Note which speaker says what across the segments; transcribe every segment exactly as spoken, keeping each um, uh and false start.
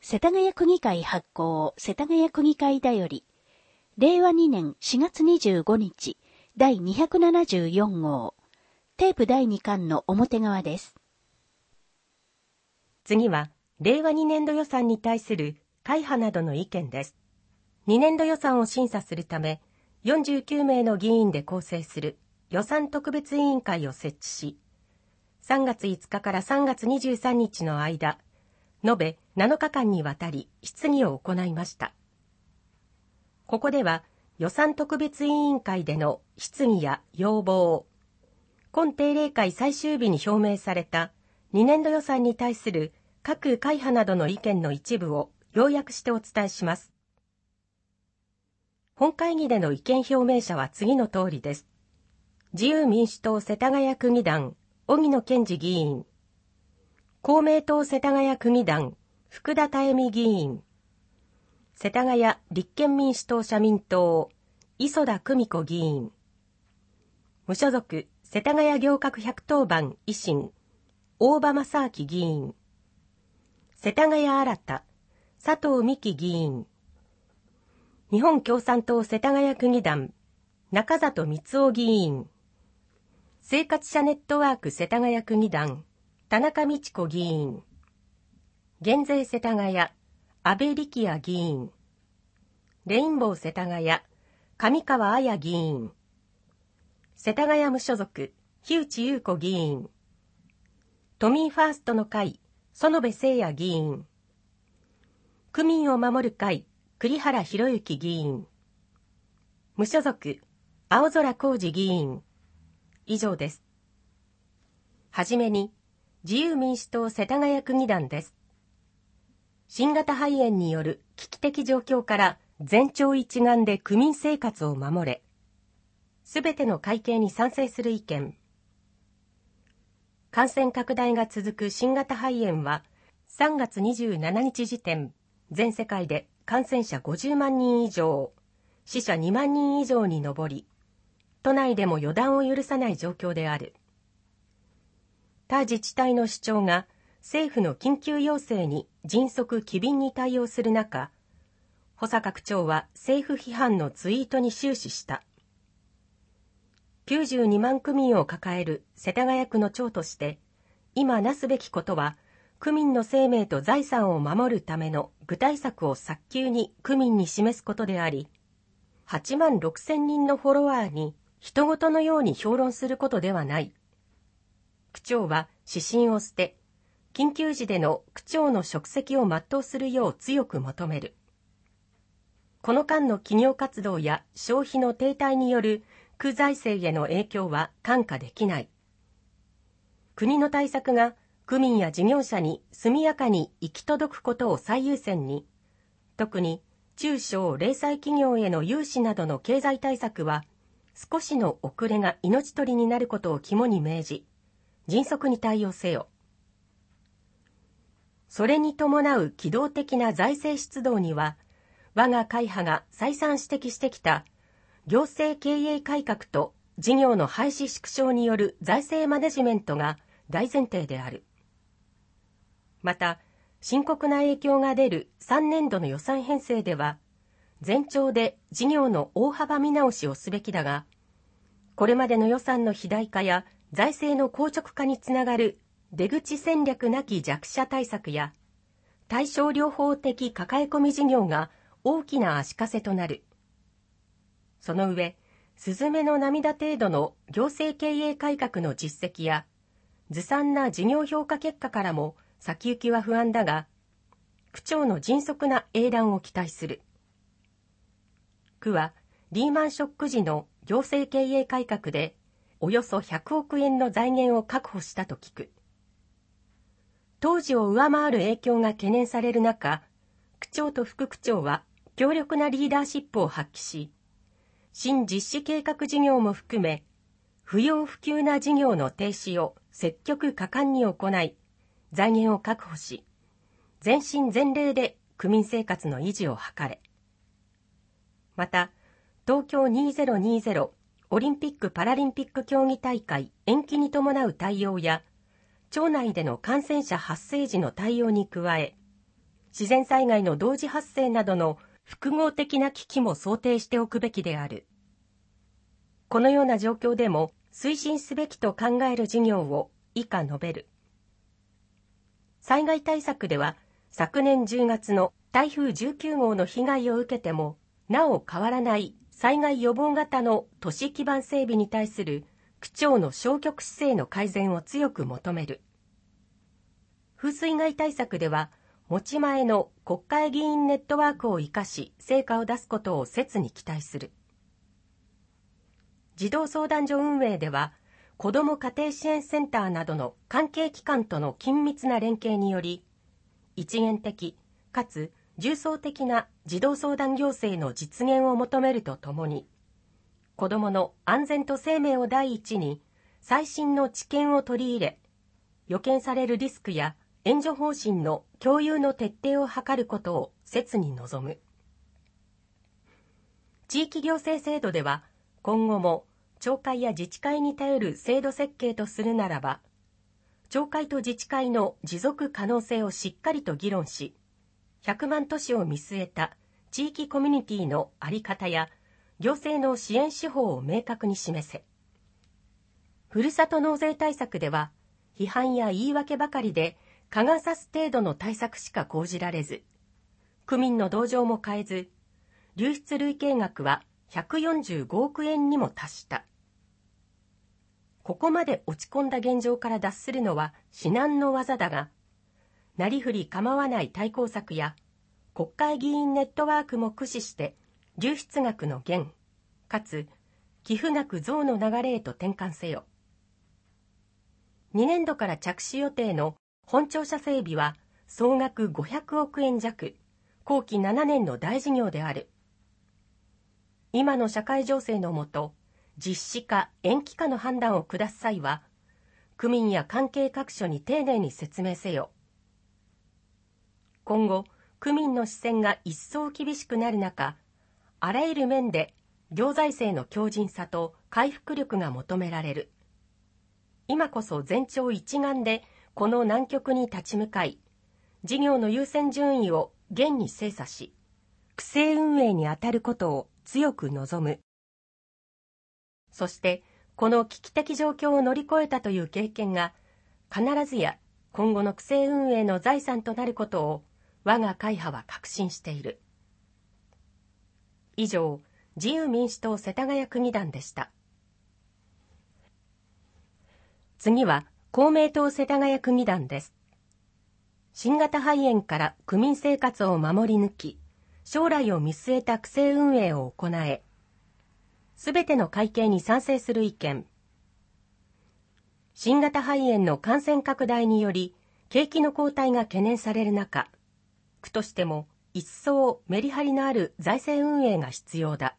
Speaker 1: 世田谷区議会発行世田谷区議会だより、れいわにねんしがつにじゅうごにち、だいにひゃくななじゅうよんごう、テープだいにかんの表側です。
Speaker 2: 次は、れいわにねんど予算に対する会派などの意見です。にねんど予算を審査するため、よんじゅうきゅうめいの議員で構成する予算特別委員会を設置し、さんがついつかからさんがつにじゅうさんにちの間、延べなのかかんにわたり質疑を行いました。ここでは予算特別委員会での質疑や要望、今定例会最終日に表明されたにねんど予算に対する各会派などの意見の一部を要約してお伝えします。本会議での意見表明者は次の通りです。自由民主党世田谷区議団、荻野健二議員。公明党世田谷区議団、福田妙美議員。世田谷立憲民主党社民党、磯田久美子議員。無所属世田谷行革百当番維新、大場正明議員。世田谷新た、佐藤美希議員。日本共産党世田谷区議団、中里光雄議員。生活者ネットワーク世田谷区議団、田中美智子議員。減税世田谷、安倍力也議員。レインボー世田谷、上川綾議員。世田谷無所属、樋内優子議員。都民ファーストの会、園部誠也議員。区民を守る会、栗原博之議員。無所属、青空浩二議員。以上です。はじめに、自由民主党世田谷区議団です。新型肺炎による危機的状況から全庁一丸で区民生活を守れ。すべての改憲に賛成する意見。感染拡大が続く新型肺炎は、さんがつにじゅうしちにち時点、全世界で感染者ごじゅうまんにん以上、死者にまんにん以上に上り、都内でも予断を許さない状況である。他自治体の主張が政府の緊急要請に迅速機敏に対応する中、保坂区長は政府批判のツイートに終始した。きゅうじゅうにまん区民を抱える世田谷区の長として、今なすべきことは、区民の生命と財産を守るための具体策を早急に区民に示すことであり、はちまんろくせんにんのフォロワーに人事のように評論することではない。区長は指針を捨て、緊急時での区長の職責を全うするよう強く求める。この間の企業活動や消費の停滞による区財政への影響は看過できない。国の対策が区民や事業者に速やかに行き届くことを最優先に、特に中小零細企業への融資などの経済対策は、少しの遅れが命取りになることを肝に銘じ、迅速に対応せよ。それに伴う機動的な財政出動には、我が会派が再三指摘してきた行政経営改革と事業の廃止縮小による財政マネジメントが大前提である。また、深刻な影響が出るさんねんどの予算編成では、全庁で事業の大幅見直しをすべきだが、これまでの予算の肥大化や財政の硬直化につながる出口戦略なき弱者対策や、対症療法的抱え込み事業が大きな足かせとなる。その上、スズメの涙程度の行政経営改革の実績や、ずさんな事業評価結果からも先行きは不安だが、区長の迅速な英断を期待する。区はリーマンショック時の行政経営改革でおよそひゃくおくえんの財源を確保したと聞く。当時を上回る影響が懸念される中、区長と副区長は強力なリーダーシップを発揮し、新実施計画事業も含め、不要不急な事業の停止を積極果敢に行い、財源を確保し、全身全霊で区民生活の維持を図れ。また、東京にせんにじゅうオリンピック・パラリンピック競技大会延期に伴う対応や、町内での感染者発生時の対応に加え、 自然災害の同時発生などの複合的な危機も想定しておくべきである。このような状況でも推進すべきと考える事業を以下述べる。災害対策では、昨年じゅうがつの台風じゅうきゅうごうの被害を受けても、なお変わらない災害予防型の都市基盤整備に対する区長の消極姿勢の改善を強く求める。風水害対策では、持ち前の国会議員ネットワークを生かし成果を出すことを切に期待する。児童相談所運営では、子ども家庭支援センターなどの関係機関との緊密な連携により、一元的かつ重層的な児童相談行政の実現を求めるとともに、子どもの安全と生命を第一に最新の知見を取り入れ、予見されるリスクや援助方針の共有の徹底を図ることを切に望む。地域行政制度では、今後も町会や自治会に頼る制度設計とするならば、町会と自治会の持続可能性をしっかりと議論し、ひゃくまん都市を見据えた地域コミュニティの在り方や行政の支援手法を明確に示せ。ふるさと納税対策では、批判や言い訳ばかりで蚊が刺す程度の対策しか講じられず、区民の同情も変えず、流出累計額はひゃくよんじゅうごおくえんにも達した。ここまで落ち込んだ現状から脱するのは至難の業だが、なりふり構わない対抗策や国会議員ネットワークも駆使して流出額の減、かつ寄付額増の流れへと転換せよ。にねんどから着手予定の本庁舎整備は総額ごひゃくおくえん弱、後期ななねんの大事業である。今の社会情勢のもと、実施か延期かの判断を下す際は、区民や関係各所に丁寧に説明せよ。今後、区民の視線が一層厳しくなる中、あらゆる面で行財政の強靭さと回復力が求められる。今こそ全庁一丸でこの難局に立ち向かい、事業の優先順位を厳に精査し、区政運営に当たることを強く望む。そして、この危機的状況を乗り越えたという経験が、必ずや今後の区政運営の財産となることを、我が会派は確信している。以上、自由民主党世田谷区議団でした。次は、公明党世田谷区議団です。新型肺炎から区民生活を守り抜き、将来を見据えた区政運営を行え、すべての会計に賛成する意見。新型肺炎の感染拡大により、景気の後退が懸念される中、区としても一層メリハリのある財政運営が必要だ。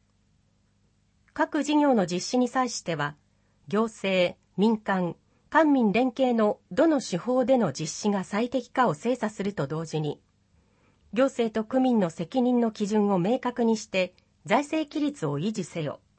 Speaker 2: 各事業の実施に際しては、行政、民間、官民連携のどの手法での実施が最適かを精査すると同時に、行政と区民の責任の基準を明確にして、財政規律を維持せよ。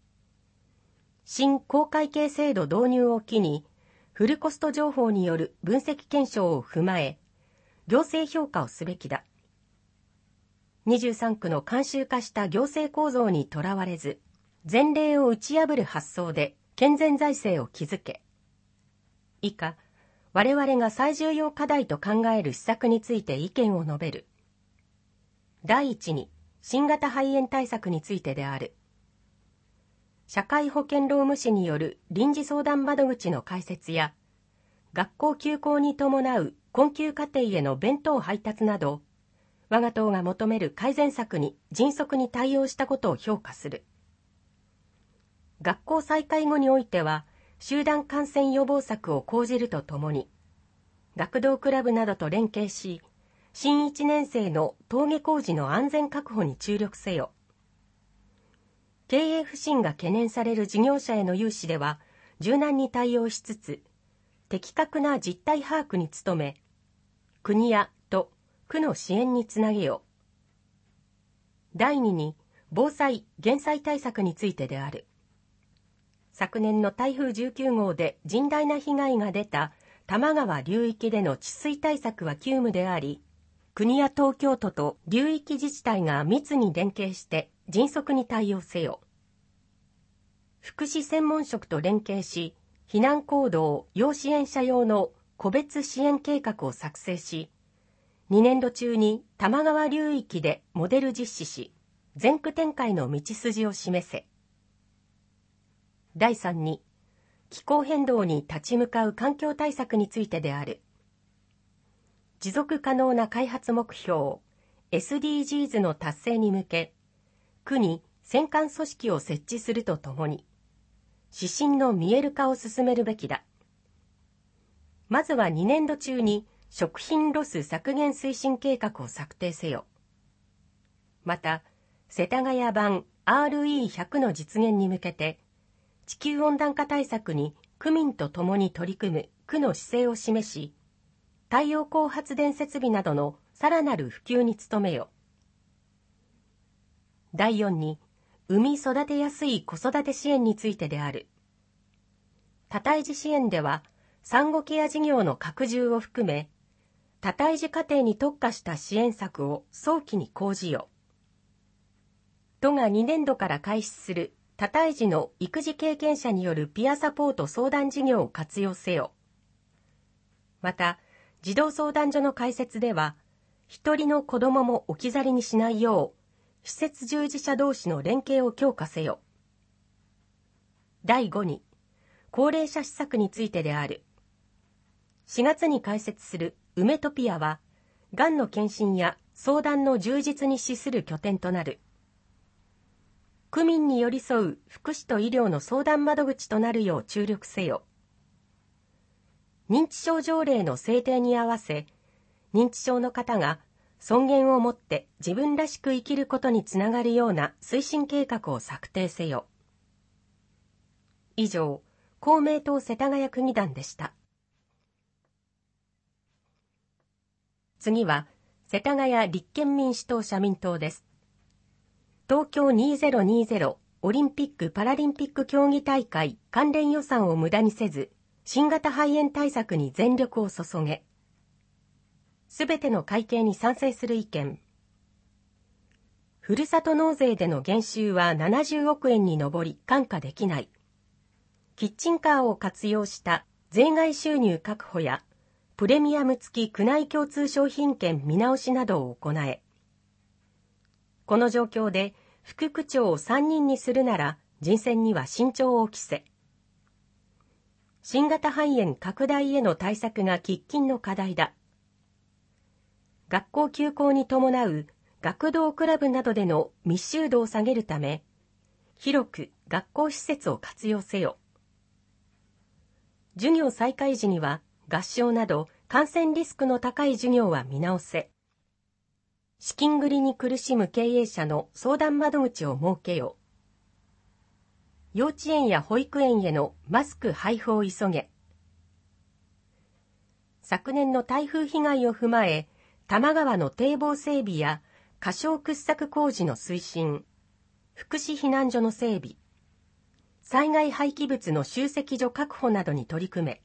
Speaker 2: 新公会計制度導入を機に、フルコスト情報による分析検証を踏まえ、行政評価をすべきだ。にじゅうさんくの慣習化した行政構造にとらわれず、前例を打ち破る発想で健全財政を築け。以下、我々が最重要課題と考える施策について意見を述べる。第一に、新型肺炎対策についてである。社会保険労務士による臨時相談窓口の開設や、学校休校に伴う困窮家庭への弁当配達など、我が党が求める改善策に迅速に対応したことを評価する。学校再開後においては、集団感染予防策を講じるとともに、学童クラブなどと連携し、新いちねん生の登下校時の安全確保に注力せよ。経営不振が懸念される事業者への融資では、柔軟に対応しつつ、的確な実態把握に努め、国や都、区の支援につなげよう。第二に、防災・減災対策についてである。昨年の台風じゅうきゅうごうで甚大な被害が出た多摩川流域での治水対策は急務であり、 国や東京都と流域自治体が密に連携して迅速に対応せよ。福祉専門職と連携し、避難行動要支援者用の個別支援計画を作成し、にねんど中に多摩川流域でモデル実施し、全区展開の道筋を示せ。だいさんに、気候変動に立ち向かう環境対策についてである。持続可能な開発目標 エスディージーズ の達成に向け、区に選管組織を設置するとともに、指針の見える化を進めるべきだ。まずはにねんど中に食品ロス削減推進計画を策定せよ。また、世田谷版 アールイーひゃく の実現に向けて、地球温暖化対策に区民と共に取り組む区の姿勢を示し、太陽光発電設備などのさらなる普及に努めよ。だいよんに、産み育てやすい子育て支援についてである。多胎児支援では、産後ケア事業の拡充を含め、多胎児家庭に特化した支援策を早期に講じよ。都がにねんどから開始する多胎児の育児経験者によるピアサポート相談事業を活用せよ。また、児童相談所の開設では、一人の子供も置き去りにしないよう、施設従事者同士の連携を強化せよ。だいごに、高齢者施策についてである。しがつに開設するウメトピアは、がんの検診や相談の充実に資する拠点となる。区民に寄り添う福祉と医療の相談窓口となるよう注力せよ。認知症条例の制定に合わせ、認知症の方が尊厳を持って自分らしく生きることにつながるような推進計画を策定せよ。以上、公明党世田谷区議団でした。次は、世田谷立憲民主党社民党です。東京にせんにじゅうオリンピック・パラリンピック競技大会関連予算を無駄にせず、新型肺炎対策に全力を注げ。すべての改定に賛成する意見。ふるさと納税での減収はななじゅうおくえんに上り看過できない。キッチンカーを活用した税外収入確保やプレミアム付き区内共通商品券見直しなどを行え。この状況で副区長をさんにんにするなら人選には慎重を期せ。新型肺炎拡大への対策が喫緊の課題だ。学校休校に伴う学童クラブなどでの密集度を下げるため、広く学校施設を活用せよ。授業再開時には合唱など感染リスクの高い授業は見直せ。資金繰りに苦しむ経営者の相談窓口を設けよ。幼稚園や保育園へのマスク配布を急げ。昨年の台風被害を踏まえ、多摩川の堤防整備や河床掘削工事の推進、福祉避難所の整備、災害廃棄物の集積所確保などに取り組め、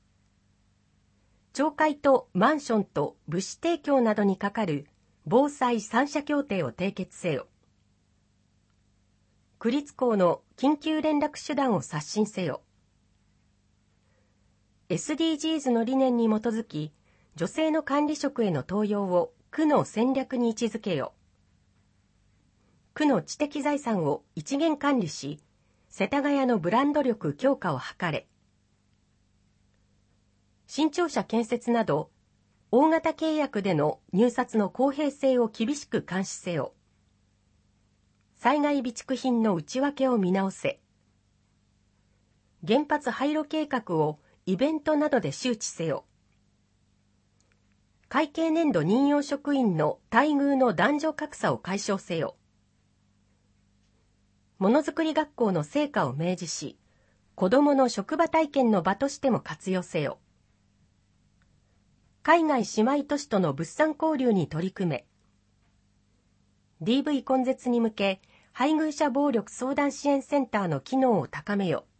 Speaker 2: 町会とマンションと物資提供などにかかる防災三者協定を締結せよ。区立校の緊急連絡手段を刷新せよ。エスディージーズ の理念に基づき、女性の管理職への登用を区の戦略に位置づけよ。区の知的財産を一元管理し、世田谷のブランド力強化を図れ。新庁舎建設など、大型契約での入札の公平性を厳しく監視せよ。災害備蓄品の内訳を見直せ。原発廃炉計画をイベントなどで周知せよ。会計年度任用職員の待遇の男女格差を解消せよ。ものづくり学校の成果を明示し、子どもの職場体験の場としても活用せよ。海外姉妹都市との物産交流に取り組め。ディーブイ 根絶に向け、配偶者暴力相談支援センターの機能を高めよ。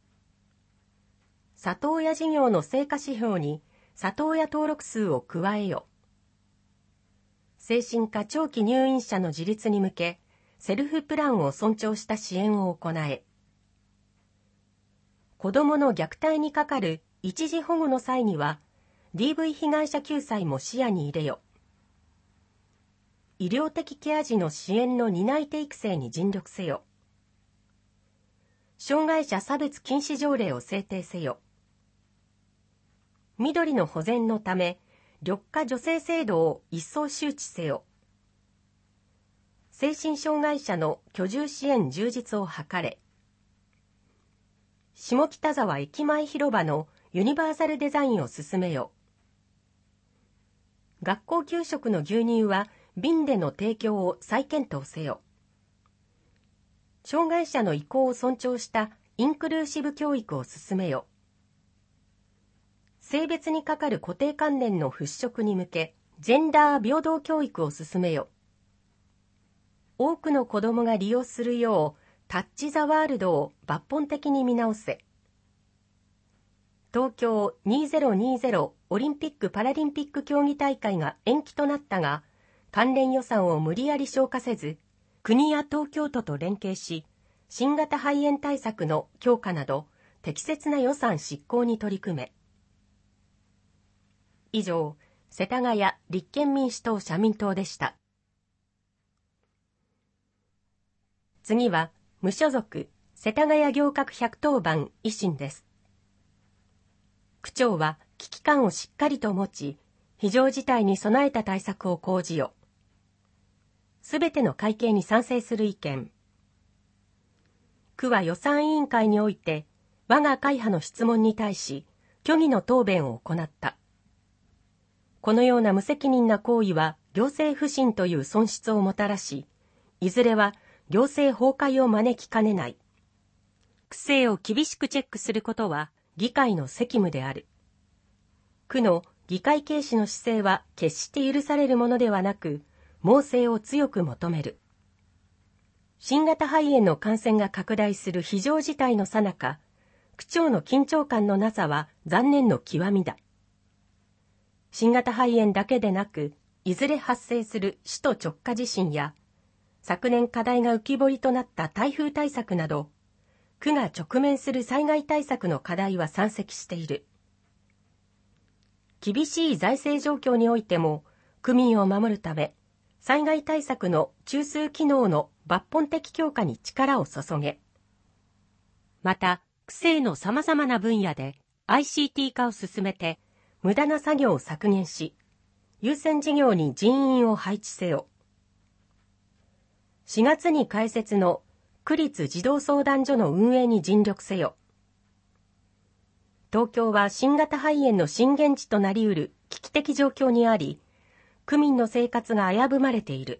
Speaker 2: 里親事業の成果指標に里親登録数を加えよ。 精神科長期入院者の自立に向け、セルフプランを尊重した支援を行え。子どもの虐待にかかる一時保護の際には、ディーブイ 被害者救済も視野に入れよ。医療的ケア児の支援の担い手育成に尽力せよ。障害者差別禁止条例を制定せよ。緑の保全のため、緑化助成制度を一層周知せよ。精神障害者の居住支援充実を図れ。下北沢駅前広場のユニバーサルデザインを進めよ。学校給食の牛乳は瓶での提供を再検討せよ。障害者の意向を尊重したインクルーシブ教育を進めよ。性別にかかる固定観念の払拭に向け、ジェンダー平等教育を進めよ。多くの子どもが利用するよう、タッチ・ザ・ワールドを抜本的に見直せ。東京にせんにじゅうオリンピック・パラリンピック競技大会が延期となったが、関連予算を無理やり消化せず、国や東京都と連携し、新型肺炎対策の強化など、適切な予算執行に取り組め。以上、世田谷立憲民主党社民党でした。次は、無所属、世田谷行革ひゃくとおばん維新です。区長は危機感をしっかりと持ち、非常事態に備えた対策を講じよ。すべての会計に賛成する意見。区は予算委員会において、我が会派の質問に対し、虚偽の答弁を行った。このような無責任な行為は行政不信という損失をもたらし、いずれは行政崩壊を招きかねない。区政を厳しくチェックすることは議会の責務である。区の議会軽視の姿勢は決して許されるものではなく、猛省を強く求める。新型肺炎の感染が拡大する非常事態の最中、区長の緊張感のなさは残念の極みだ。新型肺炎だけでなく、いずれ発生する首都直下地震や、昨年課題が浮き彫りとなった台風対策など、区が直面する災害対策の課題は山積している。厳しい財政状況においても、区民を守るため、災害対策の中枢機能の抜本的強化に力を注げ。また、区政の様々な分野で アイシーティー 化を進めて、無駄な作業を削減し、優先事業に人員を配置せよ。しがつに開設の区立児童相談所の運営に尽力せよ。東京は新型肺炎の震源地となりうる危機的状況にあり、区民の生活が危ぶまれている。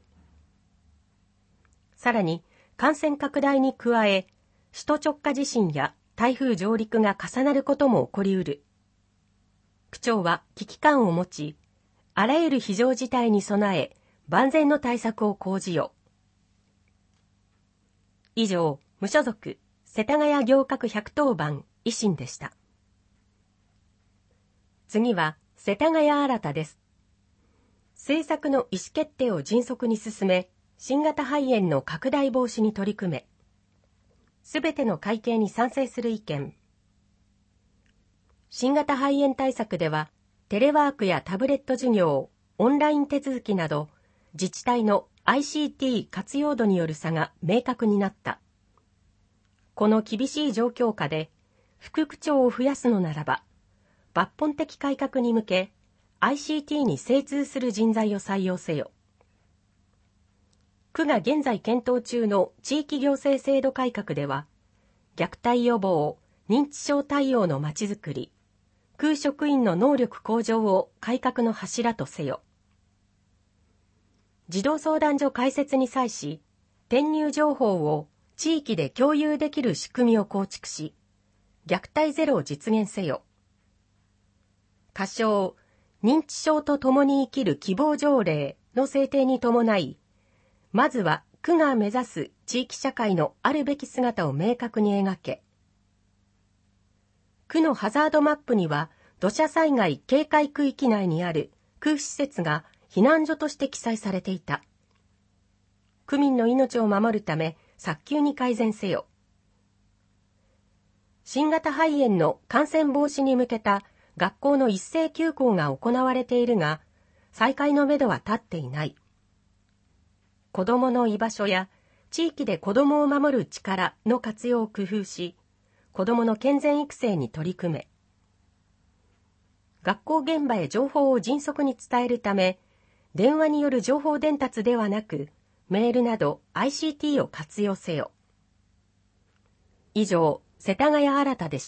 Speaker 2: さらに、感染拡大に加え、首都直下地震や台風上陸が重なることも起こりうる。区長は危機感を持ち、あらゆる非常事態に備え、万全の対策を講じよ。以上、無所属、世田谷行革ひゃくとおばん維新でした。次は、世田谷新です。政策の意思決定を迅速に進め、新型肺炎の拡大防止に取り組め、すべての会計に賛成する意見。新型肺炎対策では、テレワークやタブレット授業、オンライン手続きなど、自治体の アイシーティー 活用度による差が明確になった。この厳しい状況下で、副区長を増やすのならば、抜本的改革に向け、アイシーティー に精通する人材を採用せよ。区が現在検討中の地域行政制度改革では、虐待予防、認知症対応のまちづくり、区職員の能力向上を改革の柱とせよ。児童相談所開設に際し、転入情報を地域で共有できる仕組みを構築し、虐待ゼロを実現せよ。仮称、認知症と共に生きる希望条例の制定に伴い、まずは区が目指す地域社会のあるべき姿を明確に描け。区のハザードマップには土砂災害警戒区域内にある区施設が避難所として記載されていた。区民の命を守るため早急に改善せよ。新型肺炎の感染防止に向けた学校の一斉休校が行われているが、再開のめどは立っていない。子どもの居場所や地域で子どもを守る力の活用を工夫し、子どもの健全育成に取り組め。学校現場へ情報を迅速に伝えるため、電話による情報伝達ではなく、メールなど アイシーティー を活用せよ。以上、世田谷新でした。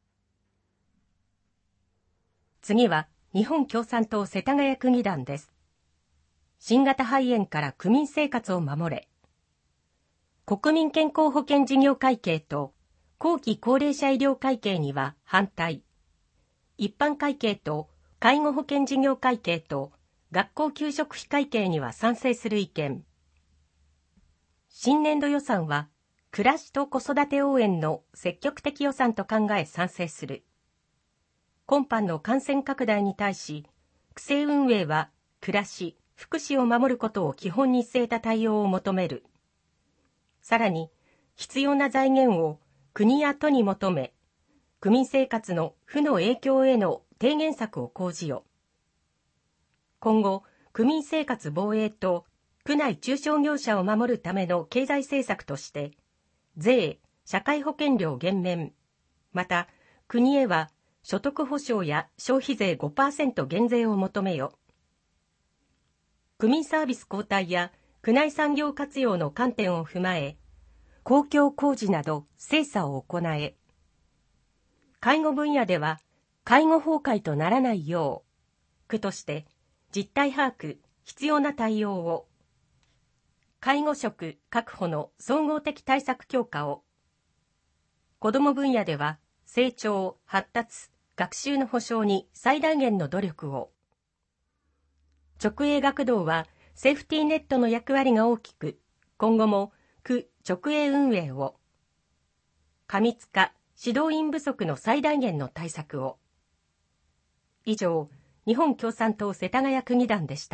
Speaker 2: 次は、日本共産党世田谷区議団です。新型肺炎から区民生活を守れ。国民健康保険事業会計と後期高齢者医療会計には反対。一般会計と介護保険事業会計と学校給食費会計には賛成する意見。新年度予算は暮らしと子育て応援の積極的予算と考え賛成する。今般の感染拡大に対し、区政運営は暮らし、福祉を守ることを基本に据えた対応を求める。さらに、必要な財源を国や都に求め、区民生活の負の影響への低減策を講じよ。今後、区民生活防衛と区内中小業者を守るための経済政策として、税、社会保険料減免、また国へは所得保障や消費税 ごパーセント 減税を求めよ。区民サービス交代や区内産業活用の観点を踏まえ、公共工事など精査を行え。介護分野では介護崩壊とならないよう、区として実態把握、必要な対応を。介護職確保の総合的対策強化を。子ども分野では成長、発達、学習の保障に最大限の努力を。直営学童はセーフティーネットの役割が大きく、今後も区直営運営を。過密化、指導員不足の最大限の対策を。以上、日本共産党世田谷区議団でした。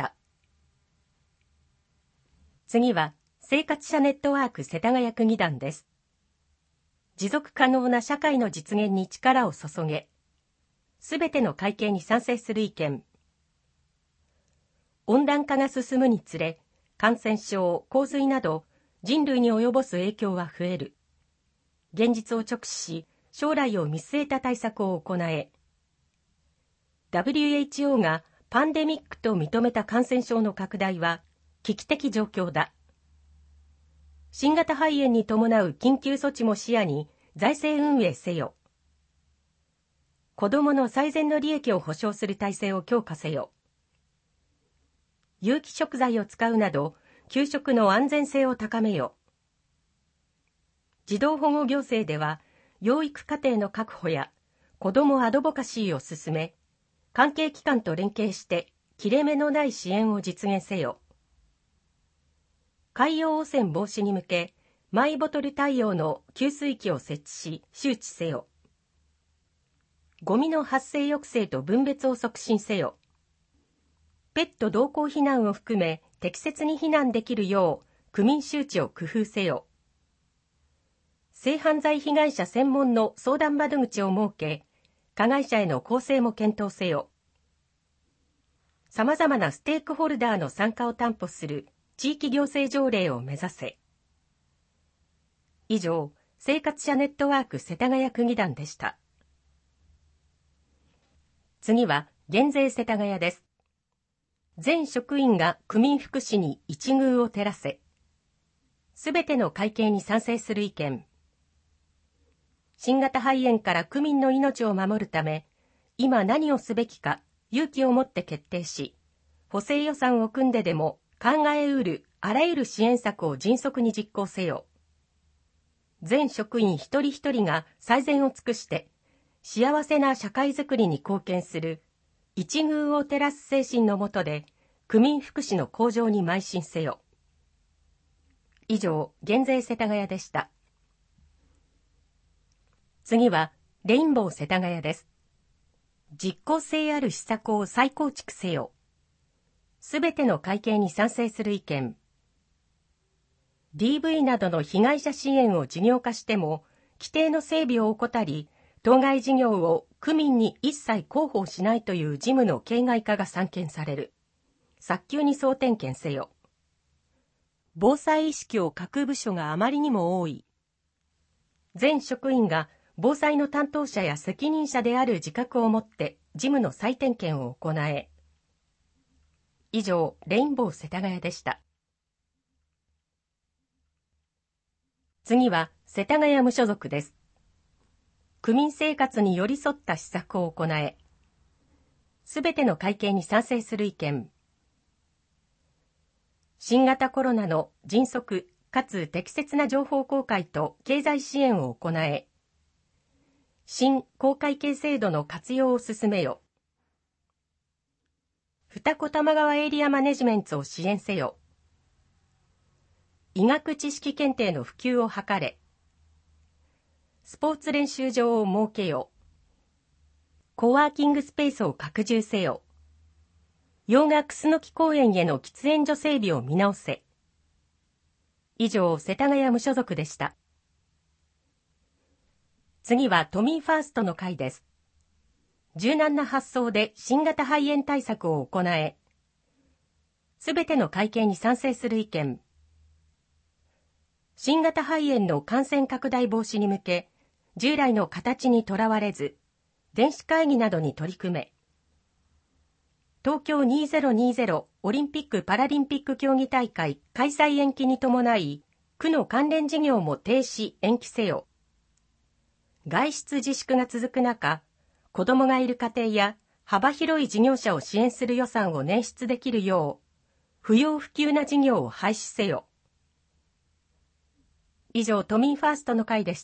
Speaker 2: 次は、生活者ネットワーク世田谷区議団です。持続可能な社会の実現に力を注げ。すべての改憲に賛成する意見。温暖化が進むにつれ、感染症、洪水など人類に及ぼす影響は増える。現実を直視し、将来を見据えた対策を行え。ダブリューエイチオー がパンデミックと認めた感染症の拡大は危機的状況だ。新型肺炎に伴う緊急措置も視野に財政運営せよ。子どもの最善の利益を保障する体制を強化せよ。有機食材を使うなど、給食の安全性を高めよ。児童保護行政では、養育家庭の確保や子どもアドボカシーを進め、関係機関と連携して切れ目のない支援を実現せよ。海洋汚染防止に向け、マイボトル対応の給水器を設置し、周知せよ。ゴミの発生抑制と分別を促進せよ。ペット同行避難を含め適切に避難できるよう区民周知を工夫せよ。性犯罪被害者専門の相談窓口を設け、加害者への更生も検討せよ。さまざまなステークホルダーの参加を担保する地域行政条例を目指せ。以上、生活者ネットワーク世田谷区議団でした。次は、減税世田谷です。全職員が区民福祉に一遇を照らせ。すべての改憲に賛成する意見。新型肺炎から区民の命を守るため、今何をすべきか勇気を持って決定し、補正予算を組んででも考えうるあらゆる支援策を迅速に実行せよ。全職員一人一人が最善を尽くして、幸せな社会づくりに貢献する一遇を照らす精神のもとで、区民福祉の向上に邁進せよ。以上、減税世田谷でした。次は、レインボー世田谷です。実効性ある施策を再構築せよ。 すべての改定に賛成する意見。ディーブイ などの被害者支援を事業化しても、規定の整備を怠り、当該事業を区民に一切広報しないという事務の形骸化が散見される。早急に総点検せよ。防災意識を欠く部署があまりにも多い。全職員が防災の担当者や責任者である自覚を持って事務の再点検を行え。以上、レインボー世田谷でした。次は、世田谷無所属です。区民生活に寄り添った施策を行え。すべての改定に賛成する意見。新型コロナの迅速かつ適切な情報公開と経済支援を行え。新公会計制度の活用を進めよ。二子玉川エリアマネジメントを支援せよ。医学知識検定の普及を図れ。スポーツ練習場を設けよ。コワーキングスペースを拡充せよ。洋画楠木公園への喫煙所整備を見直せ。以上、世田谷無所属でした。次は都民ファーストの会です。柔軟な発想で新型肺炎対策を行え。すべての改定に賛成する意見。新型肺炎の感染拡大防止に向け、従来の形にとらわれず、電子会議などに取り組め。東京にせんにじゅうオリンピック・パラリンピック競技大会開催延期に伴い、区の関連事業も停止・延期せよ。外出自粛が続く中、子供がいる家庭や幅広い事業者を支援する予算を捻出できるよう、不要不急な事業を廃止せよ。以上、都民ファーストの会でした。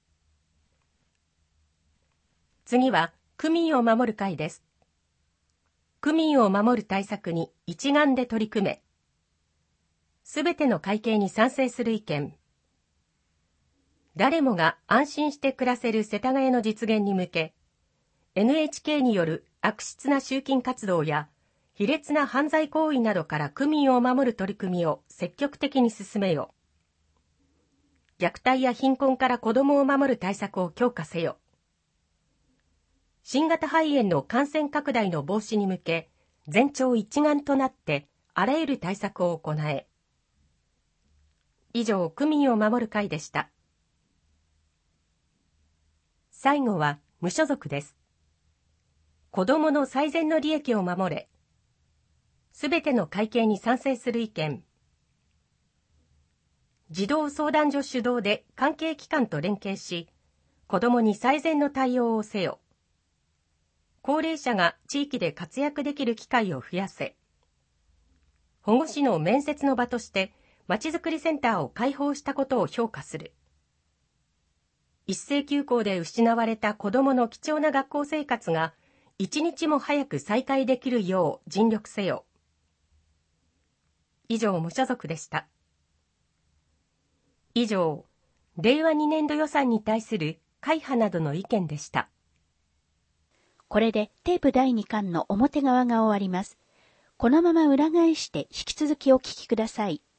Speaker 2: 次は、区民を守る会です。区民を守る対策に一丸で取り組め。すべての改定に賛成する意見。誰もが安心して暮らせる世田谷の実現に向け、エヌエイチケー による悪質な集金活動や卑劣な犯罪行為などから区民を守る取り組みを積極的に進めよ。虐待や貧困から子どもを守る対策を強化せよ。新型肺炎の感染拡大の防止に向け、全庁一丸となってあらゆる対策を行え。以上、区民を守る会でした。最後は無所属です。子どもの最善の利益を守れ。すべての改定に賛成する意見。児童相談所主導で関係機関と連携し、子どもに最善の対応をせよ。高齢者が地域で活躍できる機会を増やせ。保護司の面接の場としてまちづくりセンターを開放したことを評価する。一斉休校で失われた子どもの貴重な学校生活が一日も早く再開できるよう尽力せよ。以上、無所属でした。以上、れいわにねんど予算に対する会派などの意見でした。
Speaker 1: これでテープだいにかんの表側が終わります。このまま裏返して引き続きお聞きください。